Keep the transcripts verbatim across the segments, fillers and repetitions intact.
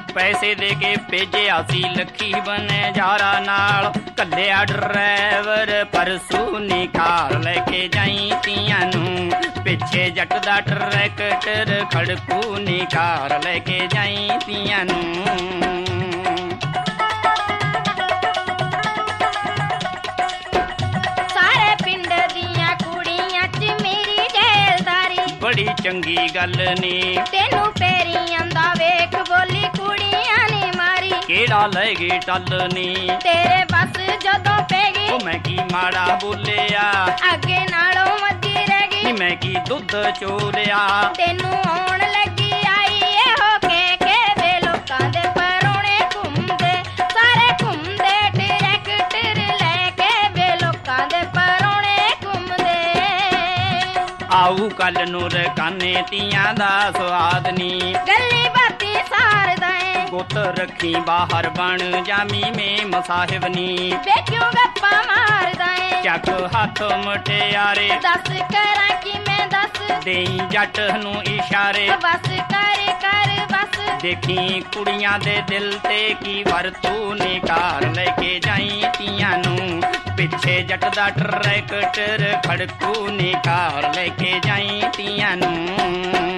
ਪੈਸੇ ਦੇ ਕੇ ਭੇਜਿਆ ਸੀ ਲੱਖੀ ਬਨੇ ਜਾਰਾ ਨਾਲ ਕੱਲਿਆ ਡਰਾਈਵਰ ਪਰਸੂ ਨੀ ਕਾਰ ਲੈ ਕੇ ਜਾਈ ਤੀਆਂ ਨੂੰ ਪਿੱਛੇ ਜੱਟ ਦਾ ਟਰੈਕਟਰ ਖੜਕੂ ਨੀ ਕਾਰ ਲੈ ਕੇ ਜਾਈ ਤੀਆਂ ਨੂੰ बड़ी चंगी गल नी तेनू पेरियां दा वेख बोली कुड़ियां नी मारी केड़ा ले गई टल नी तेरे बस जदों पेगी ओ मैं की माड़ा बोलिया अगे नालों मधी रह गई मैं की दुध चोलिया तेनू आउण लगी आई ए हो के के वे लोकां दे परोणे घुमदे सारे घुमदे ट्रैक्टर लेके वे लोकां दे परोणे घुमदे आऊ कल नूं रकाने तियां दा स्वाद नी गल्ली बाती सारदा ऐ गुत रखी बाहर बन जामी में मसाहिब नी बेक्यों गप्पा मारदा ऐ चक हाथ मुटियारे दस करां कि मैं दस देई जट नूं इशारे बस कर कर बस देखी कुड़ियां दे दिल ते की वरतू निकार लेके जाई तियां नूं पिछे जट दा ट्रैक्टर खड़कू निकार लेके जाई तियां नूं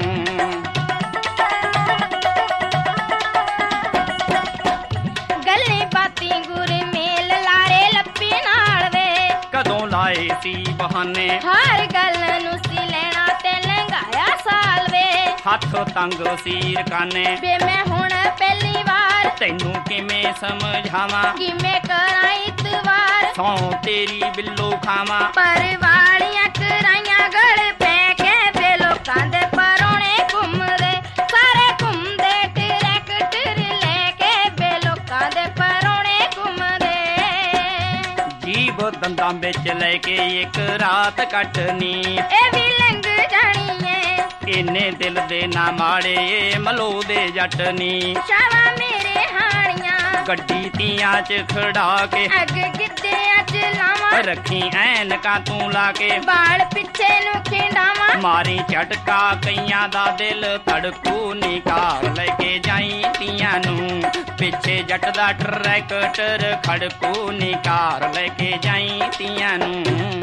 गल्ली बाती गुर मेल लारे लप्पी नाल वे कदों लाए सी बहाने हर गल नूं सी लेना ते लंघाया साल वे हथ तंग सीर काने वे मैं हुण पहली वार तैनू किवें समझावां किवें करां इतवार सौ तेरी बिल्लो खावां पर वालियां कराइयां गल पै के वे लोकां दे परोणे घुमदे सारे घुमदे ट्रैक्टर लेके वे लोकां दे परोणे घुमदे जीब दंदां विच लेके एक रात कटनी ए भी लंघ जानी ऐ इन्ने दिल दे ना माड़े मलो दे जट नी शावा मेरे हानियां गड्डी तियां च खड़ा के अग गिद्दियां च लावां रखी ऐनकां तू ला के बाल पिछे नूं खिंडावां मारी झटका कईयां दा दिल धड़कू निकार लेके जाई तियां नूं पिछे जट दा ट्रैक्टर खड़कू निकार लेके जाई तियां नूं।